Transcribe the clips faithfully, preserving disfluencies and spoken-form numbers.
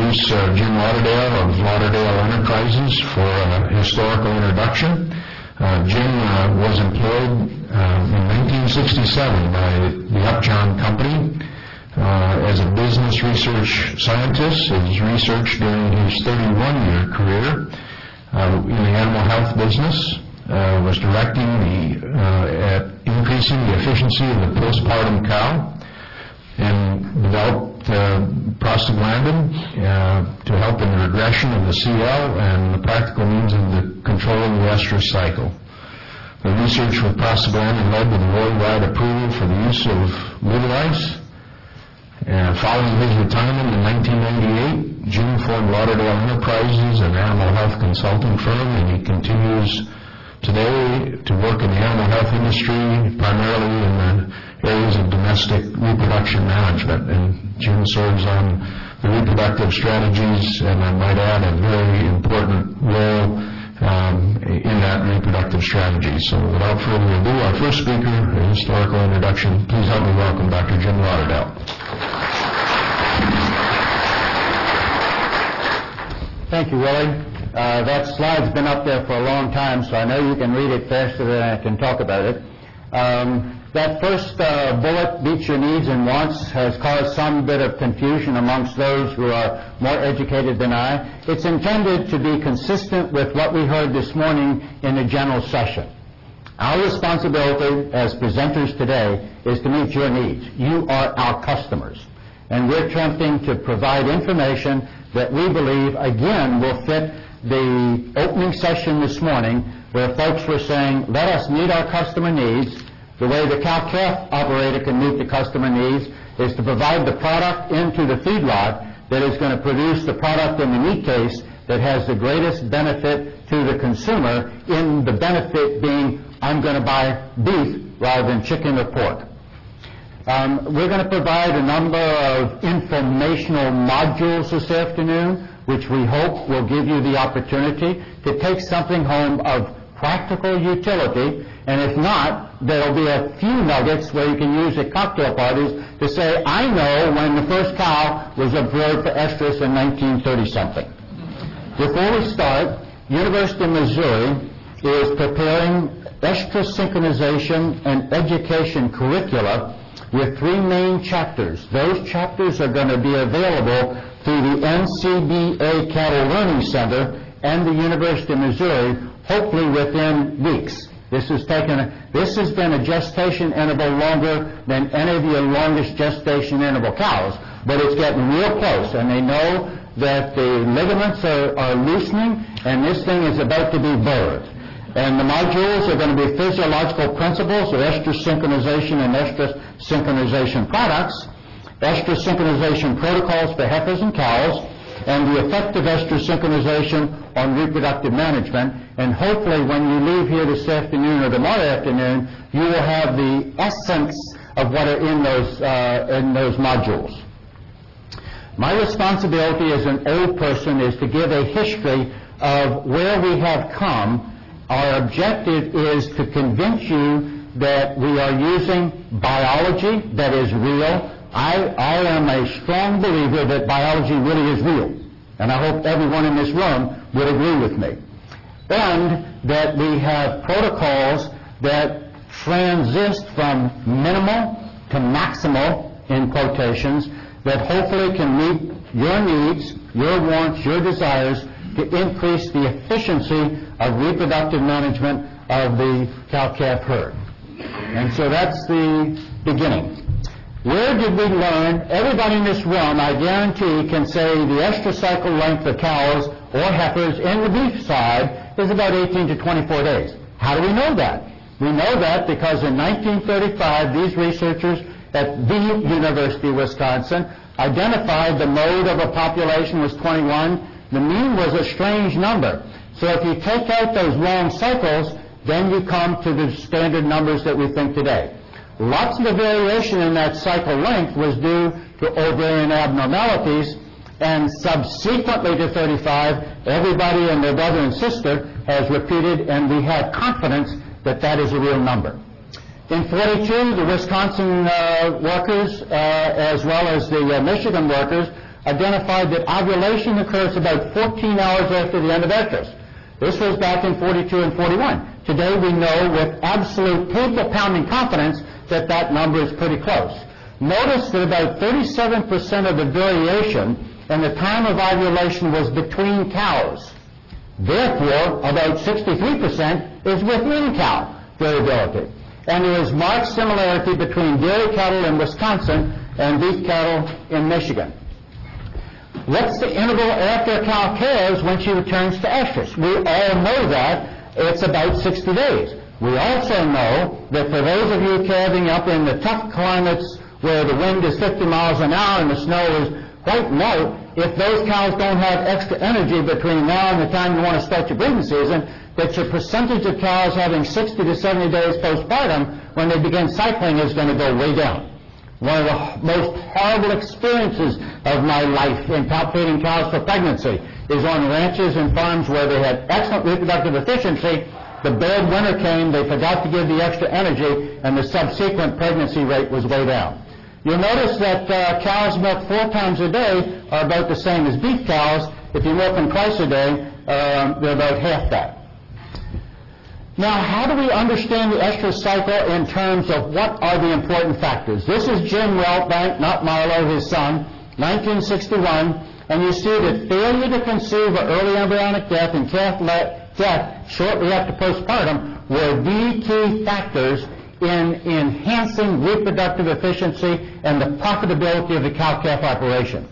introduce uh, Jim Lauderdale of Lauderdale Enterprises for a historical introduction. Uh, Jim uh, was employed uh, in nineteen sixty-seven by the Upjohn Company uh, as a business research scientist. His research during his thirty-one year career uh, in the animal health business uh, was directing the uh, at increasing the efficiency of the postpartum cow, and developed uh, prostaglandin uh, to help in the regression of the C L and the practical means of the control of the estrus cycle. The research with prostaglandin led to the worldwide approval for the use of Lutalyse. Uh, following his retirement in nineteen ninety-eight, Jim formed Lauderdale Enterprises, an animal health consulting firm, and he continues today to work in the animal health industry, primarily in the areas of domestic reproduction management. And Jim serves on the reproductive strategies, and I might add a very important role um, in that reproductive strategy. So without further ado, our first speaker, a historical introduction. Please help me welcome Doctor Jim Lauderdale. Thank you, Willie. Uh, that slide's been up there for a long time, so I know you can read it faster than I can talk about it. Um, that first uh, bullet, meet your needs and wants, has caused some bit of confusion amongst those who are more educated than I. It's intended to be consistent with what we heard this morning in the general session. Our responsibility as presenters today is to meet your needs. You are our customers, and we're attempting to provide information that we believe, again, will fit the opening session this morning, where folks were saying, let us meet our customer needs. The way the cow-calf operator can meet the customer needs is to provide the product into the feedlot that is going to produce the product in the meat case that has the greatest benefit to the consumer, in the benefit being, I'm going to buy beef rather than chicken or pork. Um, we're going to provide a number of informational modules this afternoon, which we hope will give you the opportunity to take something home of practical utility, and if not, there'll be a few nuggets where you can use at cocktail parties to say, I know when the first cow was observed for estrus in nineteen thirty something. Before we start, University of Missouri is preparing estrus synchronization and education curricula with three main chapters. Those chapters are going to be available through the N C B A Cattle Learning Center and the University of Missouri, hopefully within weeks. This has taken a, this has been a gestation interval longer than any of your longest gestation interval cows, but it's getting real close, and they know that the ligaments are, are loosening, and this thing is about to be birthed. And the modules are going to be physiological principles of estrus synchronization and estrus synchronization products, estrus synchronization protocols for heifers and cows, and the effect of estrus synchronization on reproductive management. And hopefully when you leave here this afternoon or tomorrow afternoon, you will have the essence of what are in those, uh, in those modules. My responsibility as an old person is to give a history of where we have come. Our objective is to convince you that we are using biology that is real. I, I am a strong believer that biology really is real, and I hope everyone in this room would agree with me. And that we have protocols that transist from minimal to maximal, in quotations, that hopefully can meet your needs, your wants, your desires, to increase the efficiency of reproductive management of the cow-calf herd. And so that's the beginning. Where did we learn? Everybody in this room, I guarantee, can say the estrus cycle length of cows or heifers in the beef side is about eighteen to twenty-four days. How do we know that? We know that because in nineteen thirty-five, these researchers at the University of Wisconsin identified the mode of a population was twenty-one. The mean was a strange number. So if you take out those long cycles, then you come to the standard numbers that we think today. Lots of the variation in that cycle length was due to ovarian abnormalities, and subsequently to thirty-five, everybody and their brother and sister has repeated, and we have confidence that that is a real number. In forty-two, the Wisconsin uh, workers, uh, as well as the uh, Michigan workers, identified that ovulation occurs about fourteen hours after the end of estrus. This was back in forty-two and forty-one. Today we know with absolute table-pounding confidence that that number is pretty close. Notice that about thirty-seven percent of the variation in the time of ovulation was between cows. Therefore, about sixty-three percent is within cow variability. And there is marked similarity between dairy cattle in Wisconsin and beef cattle in Michigan. What's the interval after a cow calves when she returns to estrus? We all know that it's about sixty days. We also know that for those of you calving up in the tough climates where the wind is fifty miles an hour and the snow is white melt, if those cows don't have extra energy between now and the time you want to start your breeding season, that your percentage of cows having sixty to seventy days postpartum when they begin cycling is going to go way down. One of the most horrible experiences of my life in palpating cows for pregnancy is on ranches and farms where they had excellent reproductive efficiency. The bad winter came, they forgot to give the extra energy, and the subsequent pregnancy rate was way down. You'll notice that uh, cows milk four times a day are about the same as beef cows. If you milk them twice a day, um, they're about half that. Now, how do we understand the estrus cycle in terms of what are the important factors? This is Jim Reltbank, not Marlowe, his son, nineteen sixty-one, and you see that failure to conceive or early embryonic death and calf death shortly after postpartum were the key factors in enhancing reproductive efficiency and the profitability of the cow-calf operation.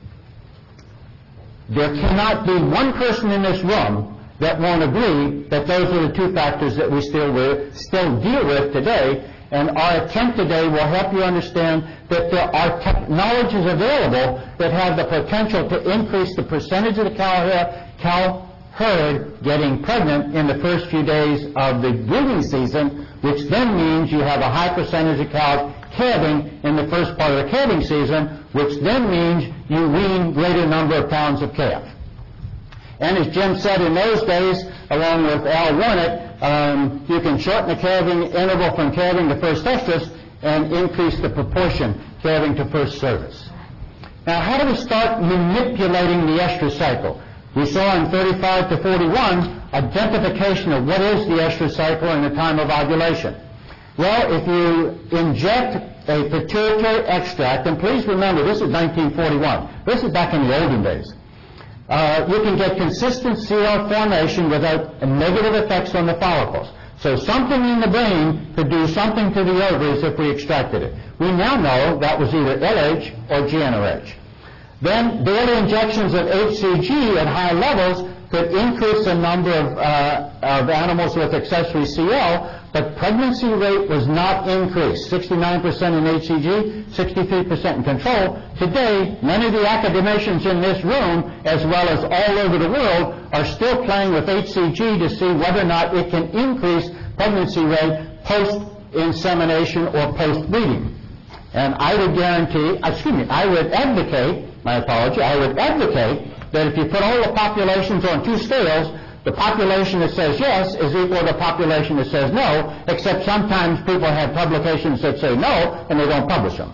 There cannot be one person in this room that won't agree that those are the two factors that we still, with, still deal with today, and our attempt today will help you understand that there are technologies available that have the potential to increase the percentage of the cow, cow herd getting pregnant in the first few days of the breeding season, which then means you have a high percentage of cows calving in the first part of the calving season, which then means you wean greater number of pounds of calf. And as Jim said in those days, along with Al Warnick, um, you can shorten the calving interval from calving to first estrus and increase the proportion calving to first service. Now, how do we start manipulating the estrus cycle? We saw in thirty-five to forty-one identification of what is the estrus cycle and the time of ovulation. Well, if you inject a pituitary extract, and please remember this is nineteen forty-one. This is back in the olden days. Uh, you can get consistent C L formation without negative effects on the follicles. So something in the brain could do something to the ovaries if we extracted it. We now know that was either L H or G N R H. Then daily injections of H C G at high levels could increase the number of, uh, of animals with accessory C L, but pregnancy rate was not increased. sixty-nine percent in H C G, sixty-three percent in control. Today, many of the academicians in this room, as well as all over the world, are still playing with H C G to see whether or not it can increase pregnancy rate post-insemination or post-breeding. And I would guarantee, excuse me, I would advocate, my apology, I would advocate that if you put all the populations on two scales, the population that says yes is equal to the population that says no, except sometimes people have publications that say no, and they don't publish them.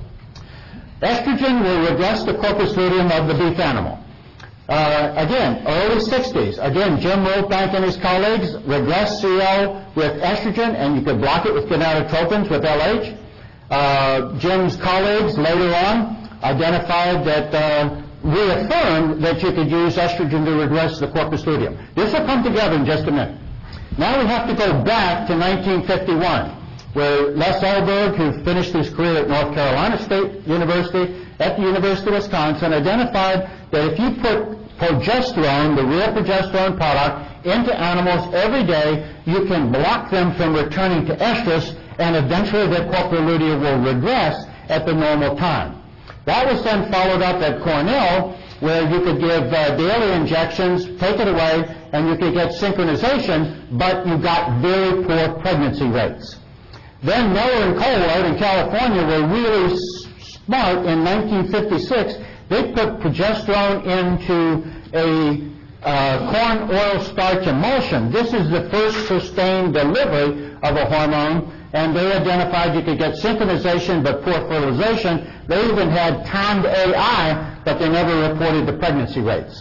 Estrogen will regress the corpus luteum of the beef animal. Uh, again, early sixties. Again, Jim Reltbank and his colleagues regressed C L with estrogen, and you could block it with gonadotropins with L H. Uh, Jim's colleagues later on identified that uh, reaffirmed that you could use estrogen to regress the corpus luteum. This will come together in just a minute. Now we have to go back to nineteen fifty-one, where Les Elberg, who finished his career at North Carolina State University, at the University of Wisconsin, identified that if you put progesterone, the real progesterone product, into animals every day, you can block them from returning to estrus, and eventually their corpus luteum will regress at the normal time. That was then followed up at Cornell, where you could give uh, daily injections, take it away, and you could get synchronization, but you got very poor pregnancy rates. Then Miller and Colward in California were really smart in nineteen fifty-six. They put progesterone into a uh, corn oil starch emulsion. This is the first sustained delivery of a hormone, and they identified you could get synchronization but poor fertilization. They even had timed A I but they never reported the pregnancy rates.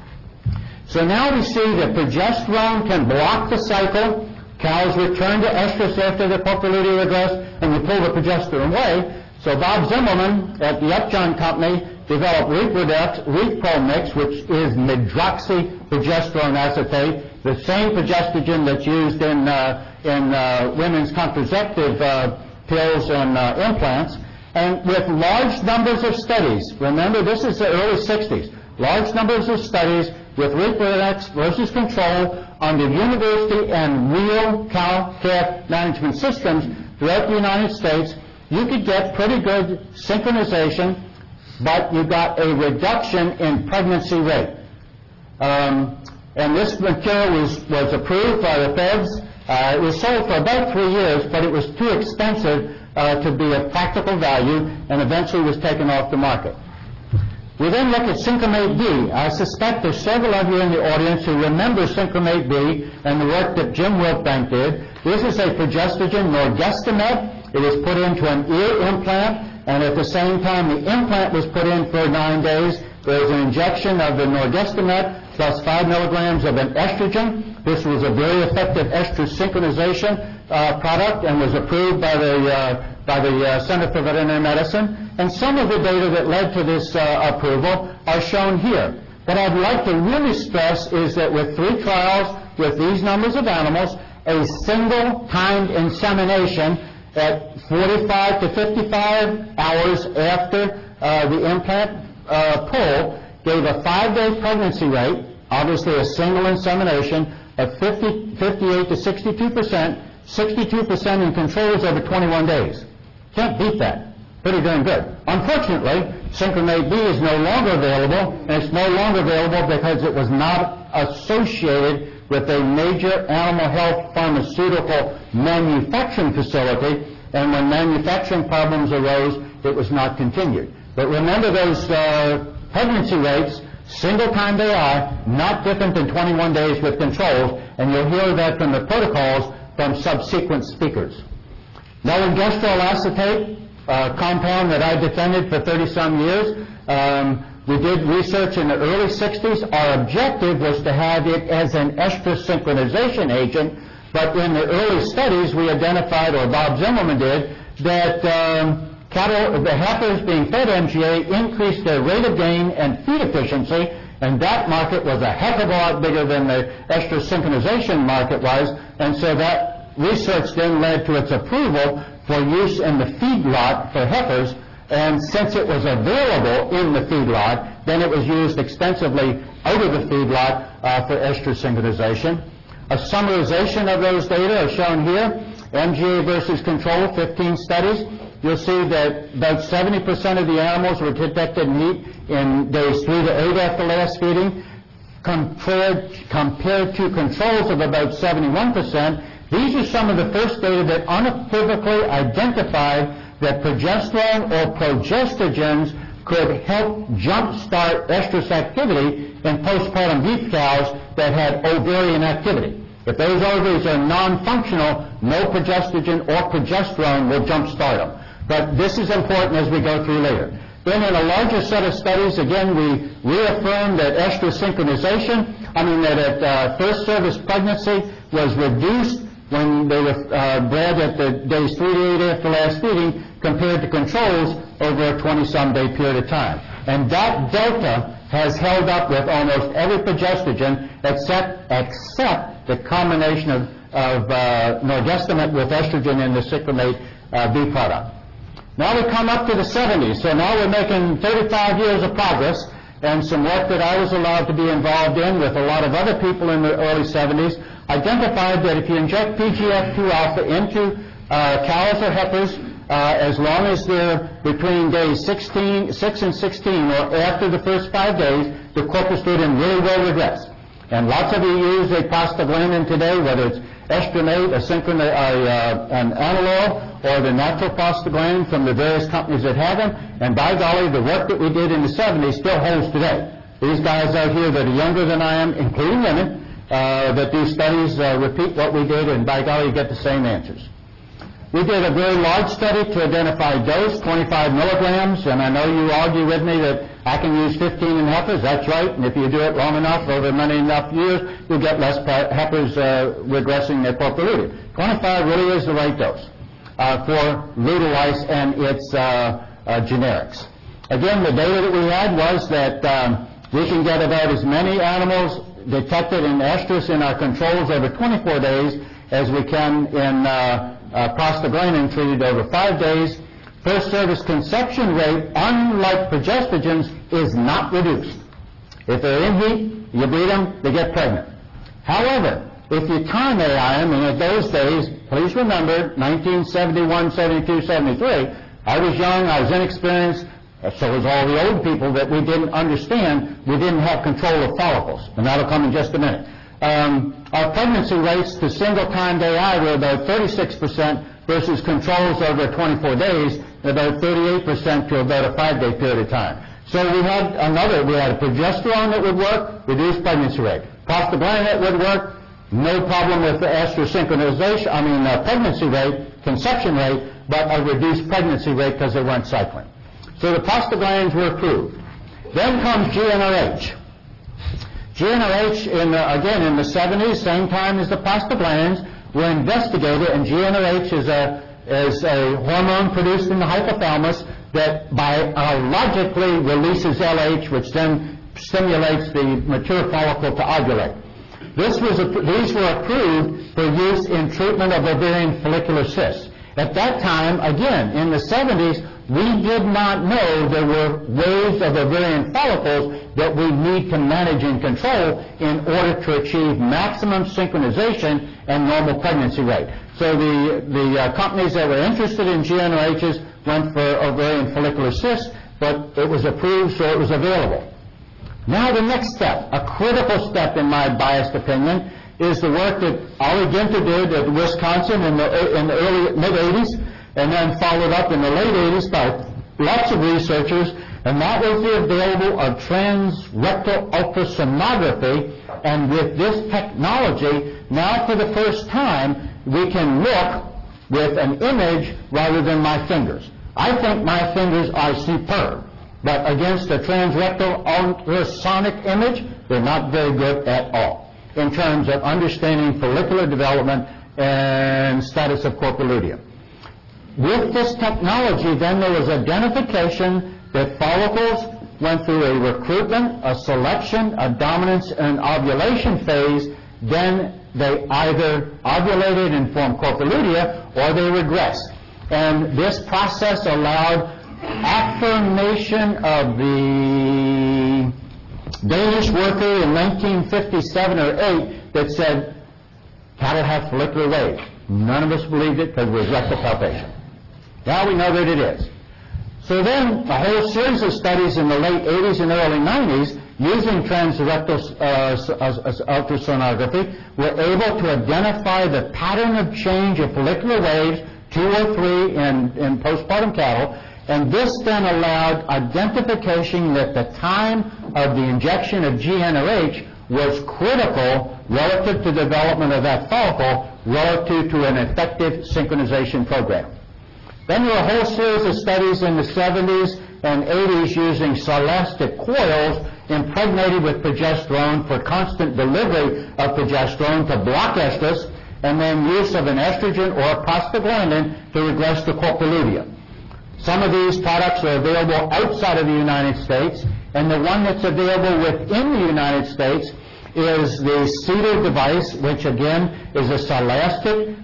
So now we see that progesterone can block the cycle. Cows return to estrus after the puppy-luteal regress, and you pull the progesterone away. So Bob Zimmerman at the Upjohn Company developed Reprodex, Repro Mix, which is medroxyprogesterone acetate, the same progestogen that's used in, uh, in uh, women's contraceptive uh, pills and uh, implants. And with large numbers of studies, remember this is the early sixties, large numbers of studies with Reprodex versus control under university and real cow calf management systems throughout the United States, you could get pretty good synchronization, but you got a reduction in pregnancy rate. Um, and this material was, was approved by the feds. Uh, it was sold for about three years, but it was too expensive uh, to be of practical value, and eventually was taken off the market. We then look at Synchromate B. I suspect there's several of you in the audience who remember Synchromate B and the work that Jim Wilkbank did. This is a progestogen, Norgestimate. It was put into an ear implant, and at the same time the implant was put in for nine days. There was an injection of the Norgestimate plus five milligrams of an estrogen. This was a very effective estrus synchronization uh, product and was approved by the, uh, by the uh, Center for Veterinary Medicine. And some of the data that led to this uh, approval are shown here. What I'd like to really stress is that with three trials with these numbers of animals, a single timed insemination at forty-five to fifty-five hours after uh, the implant uh, pull gave a five-day pregnancy rate, obviously a single insemination, of fifty, fifty-eight to sixty-two percent, sixty-two percent in controls over twenty-one days. Can't beat that. Pretty darn good. Unfortunately, Synchromate B is no longer available, and it's no longer available because it was not associated with a major animal health pharmaceutical manufacturing facility, and when manufacturing problems arose, it was not continued. But remember those uh, pregnancy rates, single time they are, not different than twenty-one days with controls, and you'll hear that from the protocols from subsequent speakers. Norgestrel acetate, a compound that I defended for thirty-some years. Um, we did research in the early sixties. Our objective was to have it as an estrus synchronization agent, but in the early studies we identified, or Bob Zimmerman did, that um, cattle, the heifers being fed M G A increased their rate of gain and feed efficiency, and that market was a heck of a lot bigger than the estrus synchronization market was, and so that research then led to its approval for use in the feedlot for heifers, and since it was available in the feedlot, then it was used extensively out of the feedlot uh, for estrus synchronization. A summarization of those data are shown here. M G A versus control, fifteen studies. You'll see that about seventy percent of the animals were detected meat in days three to eight after last feeding, compared, compared to controls of about seventy-one percent. These are some of the first data that unequivocally identified that progesterone or progestogens could help jumpstart estrus activity in postpartum beef cows that had ovarian activity. If those ovaries are non-functional, no progestogen or progesterone will jumpstart them. But this is important as we go through later. Then in a larger set of studies, again, we reaffirmed that estrus synchronization, I mean that at uh, first service pregnancy was reduced when they were uh, bred at the days three to eight after last feeding compared to controls over a twenty-some day period of time. And that delta has held up with almost every progestogen except, except the combination of, of uh, Norgestimate with estrogen in the Synchromate uh, B product. Now we come up to the seventies, so now we're making thirty-five years of progress, and some work that I was allowed to be involved in with a lot of other people in the early seventies identified that if you inject P G F two alpha into uh, cows or heifers, uh, as long as they're between days sixteen, six and sixteen, or after the first five days, the corpus luteum really will regress. And lots of you use a prostaglandin today, whether it's Estronate, a synchron, uh, uh, an Anilol, or the natural prostaglandin from the various companies that have them. And by golly, the work that we did in the seventies still holds today. These guys out here that are younger than I am, including women, Uh, that these studies uh, repeat what we did, and by golly, you get the same answers. We did a very large study to identify dose, twenty-five milligrams, and I know you argue with me that I can use fifteen in heifers, that's right, and if you do it long enough, over many enough years, you'll get less heifers uh, regressing their corpora lutea. twenty-five really is the right dose uh, for luteolice and its uh, uh, generics. Again, the data that we had was that um, we can get about as many animals detected in estrus in our controls over twenty-four days as we can in uh, uh, prostaglandin treated over five days. First service conception rate, unlike progestogens, is not reduced. If they're in heat, you breed them, they get pregnant. However, if you time A I them, and in those days, please remember, nineteen seventy-one, seventy-two, seventy-three, I was young, I was inexperienced, so was all the old people that we didn't understand. We didn't have control of follicles, and that'll come in just a minute. Um, our pregnancy rates to single-timed A I were about thirty-six percent versus controls over twenty-four days, and about thirty-eight percent to about a five-day period of time. So we had another, we had a progesterone that would work, reduced pregnancy rate. Prostaglandin that would work, no problem with the estrus synchronization, I mean uh, pregnancy rate, conception rate, but a reduced pregnancy rate because they weren't cycling. So the prostaglandins were approved. Then comes G n R H. G n R H, in the, again, in the seventies, same time as the prostaglandins, were investigated, and G n R H is a, is a hormone produced in the hypothalamus that biologically releases L H, which then stimulates the mature follicle to ovulate. This was a, these were approved for use in treatment of ovarian follicular cysts. At that time, again, in the seventies, we did not know there were waves of ovarian follicles that we need to manage and control in order to achieve maximum synchronization and normal pregnancy rate. So the, the uh, companies that were interested in G n R Hs went for ovarian follicular cysts, but it was approved, so it was available. Now the next step, a critical step in my biased opinion, is the work that Ali Ginter did at Wisconsin in the, in the early, mid-eighties, and then followed up in the late eighties by lots of researchers, and that was the available of transrectal ultrasonography. And with this technology, now for the first time, we can look with an image rather than my fingers. I think my fingers are superb, but against a transrectal ultrasonic image, they're not very good at all in terms of understanding follicular development and status of corpora lutea. With this technology, then there was identification that follicles went through a recruitment, a selection, a dominance, and ovulation phase. Then they either ovulated and formed corpora lutea, or they regressed. And this process allowed affirmation of the Danish worker in nineteen fifty-seven or eight that said cattle have follicular waves. None of us believed it because it was rectal palpation. Now we know that it is. So then a whole series of studies in the late eighties and early nineties using transrectal uh, ultrasonography were able to identify the pattern of change of follicular waves, two or three in, in postpartum cattle, and this then allowed identification that the time of the injection of G n R H was critical relative to development of that follicle relative to an effective synchronization program. Then there were a whole series of studies in the seventies and eighties using celastic coils impregnated with progesterone for constant delivery of progesterone to block estrus, and then use of an estrogen or a prostaglandin to regress the corpora lutea. Some of these products are available outside of the United States, and the one that's available within the United States is the CEDAR device, which again is a celastic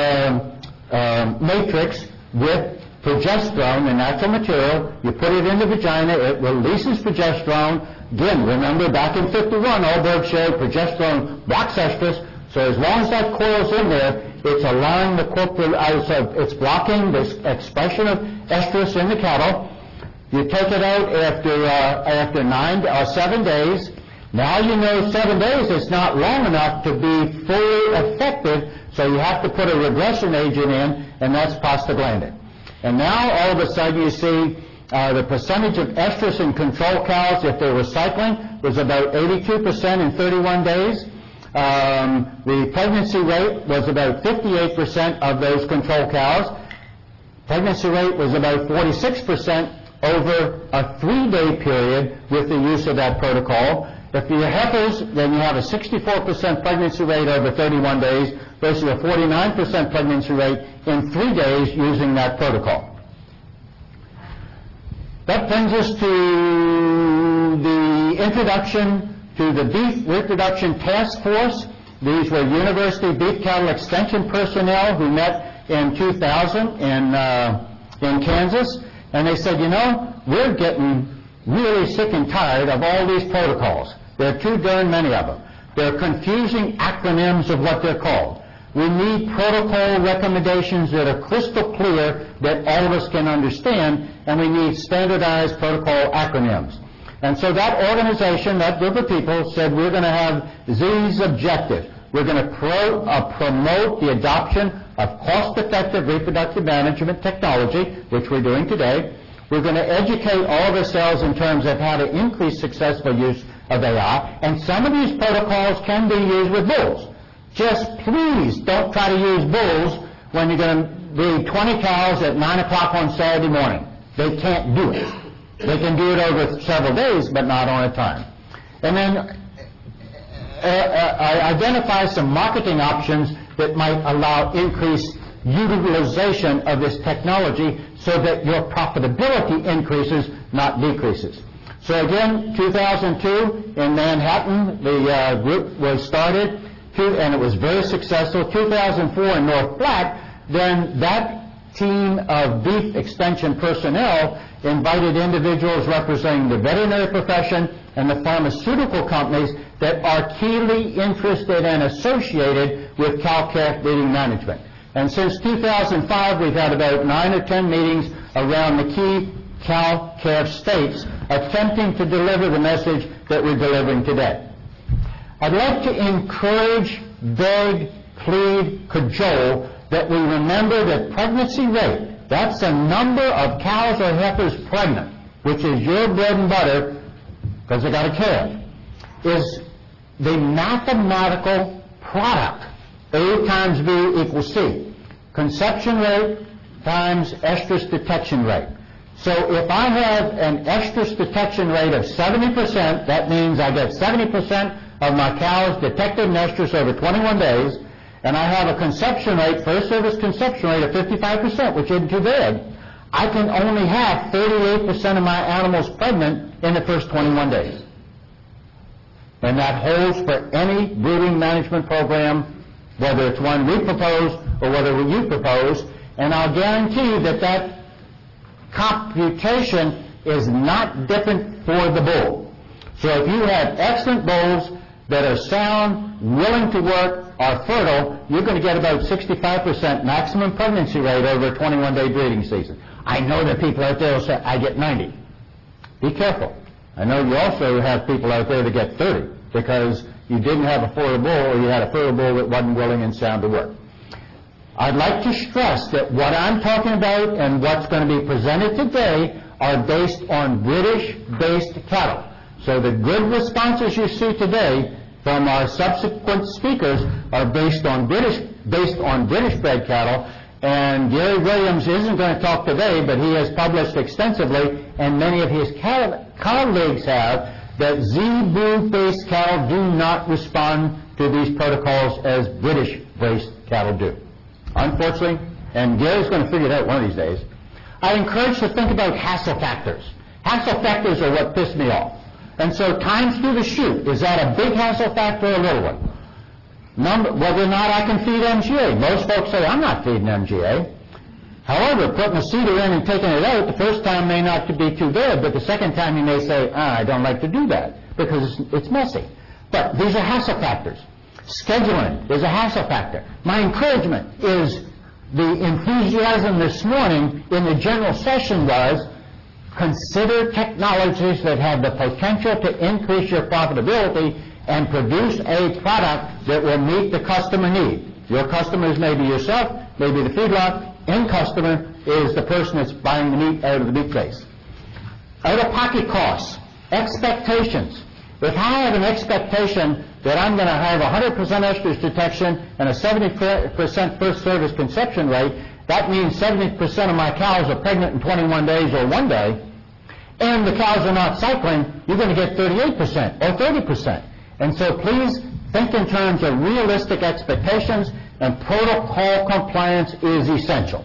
uh, uh, matrix with progesterone, the natural material. You put it in the vagina, it releases progesterone. Again, remember back in fifty-one, Olberg showed progesterone blocks estrus, so as long as that coil's in there, it's allowing the corpora, uh, so it's blocking this expression of estrus in the cattle. You take it out after uh, after nine or seven days. Now you know seven days is not long enough to be fully effective, so you have to put a regression agent in, and that's prostaglandin. And now all of a sudden you see uh, the percentage of estrus in control cows, if they were cycling, was about eighty-two percent in thirty-one days. Um, the pregnancy rate was about fifty-eight percent of those control cows. Pregnancy rate was about forty-six percent over a three-day period with the use of that protocol. If you're heifers, then you have a sixty-four percent pregnancy rate over thirty-one days versus a forty-nine percent pregnancy rate in three days using that protocol. That brings us to the introduction to the Beef Reproduction Task Force. These were University Beef Cattle Extension personnel who met in two thousand in, uh, in Kansas, and they said, you know, we're getting really sick and tired of all these protocols. There are too darn many of them. They're confusing acronyms of what they're called. We need protocol recommendations that are crystal clear that all of us can understand, and we need standardized protocol acronyms. And so that organization, that group of people, said we're going to have these objectives. We're going to pro, uh, promote the adoption of cost-effective reproductive management technology, which we're doing today. We're going to educate all of ourselves in terms of how to increase successful use of A I, and some of these protocols can be used with bulls. Just please don't try to use bulls when you're going to breed twenty cows at nine o'clock on Saturday morning. They can't do it. They can do it over several days, but not on a time. And then uh, uh, identify some marketing options that might allow increased utilization of this technology so that your profitability increases, not decreases. So again, two thousand two in Manhattan, the uh, group was started, two, and it was very successful. two thousand four in North Platte, then that team of beef extension personnel invited individuals representing the veterinary profession and the pharmaceutical companies that are keenly interested and associated with cow-calf breeding management. And since two thousand five, we've had about nine or ten meetings around the key cow-calf states attempting to deliver the message that we're delivering today. I'd like to encourage, beg, plead, cajole that we remember that pregnancy rate, that's the number of cows or heifers pregnant, which is your bread and butter because they got a calf, is the mathematical product. A times B equals C. Conception rate times estrus detection rate. So if I have an estrus detection rate of seventy percent, that means I get seventy percent of my cows detected in estrus over twenty-one days, and I have a conception rate, first service conception rate of fifty-five percent, which isn't too bad, I can only have thirty-eight percent of my animals pregnant in the first twenty-one days. And that holds for any breeding management program, whether it's one we propose or whether you propose, and I'll guarantee that that computation is not different for the bull. So if you have excellent bulls that are sound, willing to work, are fertile, you're going to get about sixty-five percent maximum pregnancy rate over a twenty-one day breeding season. I know that people out there will say, I get ninety. Be careful. I know you also have people out there that get thirty because you didn't have a fertile bull or you had a fertile bull that wasn't willing and sound to work. I'd like to stress that what I'm talking about and what's going to be presented today are based on British-based cattle. So the good responses you see today from our subsequent speakers are based on British, based on British-bred cattle, and Gary Williams isn't going to talk today, but he has published extensively, and many of his colleagues have, that Zebu-based cattle do not respond to these protocols as British-based cattle do. Unfortunately, and Gary's going to figure it out one of these days, I encourage to think about hassle factors. Hassle factors are what piss me off. And so times through the chute, is that a big hassle factor or a little one? Number, whether or not I can feed M G A. Most folks say, I'm not feeding M G A. However, putting a cedar in and taking it out, the first time may not be too bad, but the second time you may say, ah, I don't like to do that because it's, it's messy. But these are hassle factors. Scheduling is a hassle factor. My encouragement is the enthusiasm this morning in the general session was consider technologies that have the potential to increase your profitability and produce a product that will meet the customer need. Your customers may be yourself, maybe the feedlot. End customer is the person that's buying the meat out of the meat place. Out-of-pocket costs, expectations. If I have an expectation that I'm going to have one hundred percent estrus detection and a seventy percent first service conception rate, that means seventy percent of my cows are pregnant in twenty-one days or one day, and the cows are not cycling, you're going to get thirty-eight percent or thirty percent. And so please think in terms of realistic expectations, and protocol compliance is essential.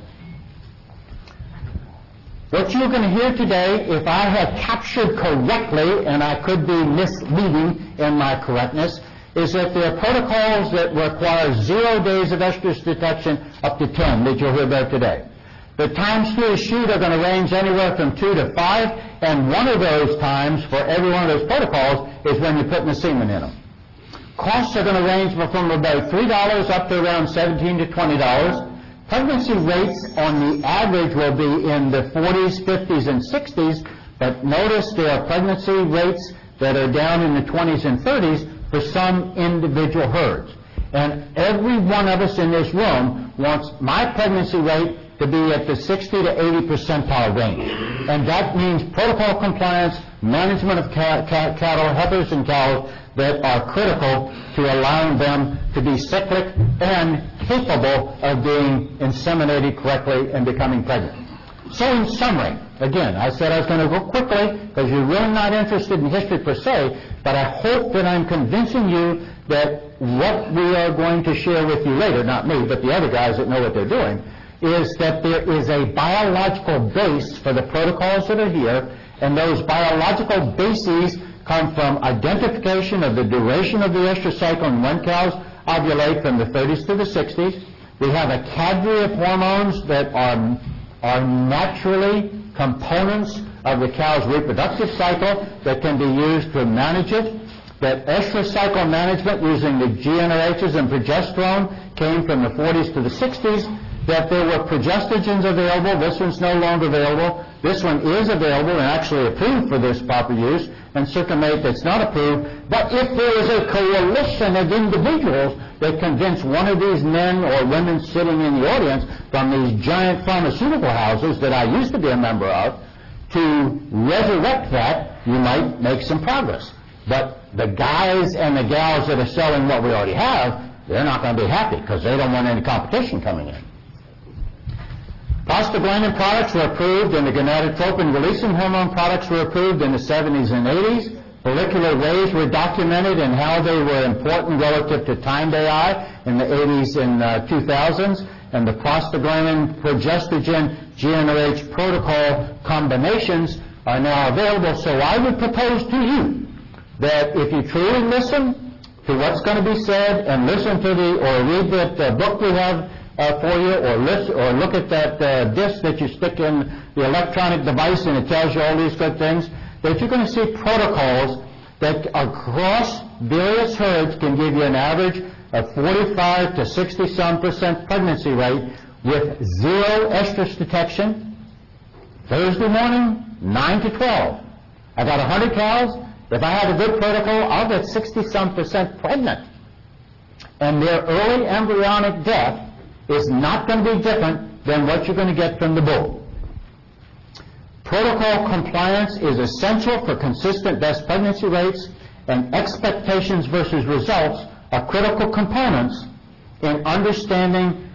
What you're going to hear today, if I have captured correctly, and I could be misleading in my correctness, is that there are protocols that require zero days of estrus detection up to ten that you'll hear about today. The times to a shoot are going to range anywhere from two to five, and one of those times for every one of those protocols is when you're putting the semen in them. Costs are going to range from about three dollars up to around seventeen to twenty dollars. Pregnancy rates on the average will be in the forties, fifties, and sixties, but notice there are pregnancy rates that are down in the twenties and thirties for some individual herds. And every one of us in this room wants my pregnancy rate to be at the sixty to eighty percentile range. And that means protocol compliance, management of ca ca cattle, heifers and cows that are critical to allowing them to be cyclic and capable of being inseminated correctly and becoming pregnant. So in summary, again, I said I was going to go quickly because you're really not interested in history per se, but I hope that I'm convincing you that what we are going to share with you later, not me, but the other guys that know what they're doing, is that there is a biological base for the protocols that are here, and those biological bases come from identification of the duration of the estrus cycle and when cows ovulate from the thirties to the sixties. We have a cadre of hormones that are, are naturally components of the cow's reproductive cycle that can be used to manage it. That estrus cycle management using the G N R Hs and progesterone came from the forties to the sixties. That there were progestogens available. This one's no longer available. This one is available and actually approved for this proper use, and Circumate that's not approved. But if there is a coalition of individuals that convince one of these men or women sitting in the audience from these giant pharmaceutical houses that I used to be a member of to resurrect that, you might make some progress. But the guys and the gals that are selling what we already have, they're not going to be happy because they don't want any competition coming in. Prostaglandin products were approved, and the gonadotropin-releasing hormone products were approved in the seventies and eighties. Follicular rays were documented and how they were important relative to time day eye in the eighties and uh, two thousands. And the prostaglandin, progestogen, G N R H protocol combinations are now available. So I would propose to you that if you truly listen to what's going to be said and listen to the, or read that uh, book we have Uh, for you, or, list, or look at that uh, disc that you stick in the electronic device and it tells you all these good things, that you're going to see protocols that across various herds can give you an average of forty-five to sixty some percent pregnancy rate with zero estrus detection. Thursday morning, nine to twelve. I got one hundred cows. If I have a good protocol, I'll get sixty some percent pregnant. And their early embryonic death is not going to be different than what you're going to get from the bull. Protocol compliance is essential for consistent best pregnancy rates, and expectations versus results are critical components in understanding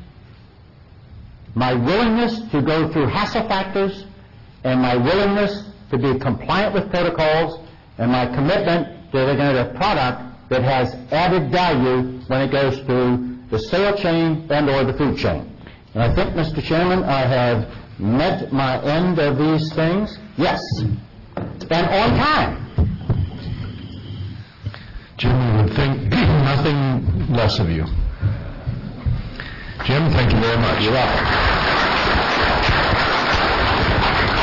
my willingness to go through hassle factors and my willingness to be compliant with protocols and my commitment to get a product that has added value when it goes through the sale chain and or the food chain. And I think, Mister Chairman, I have met my end of these things. Yes. And on time. Jim, we would think nothing less of you. Jim, thank you very much. You're welcome.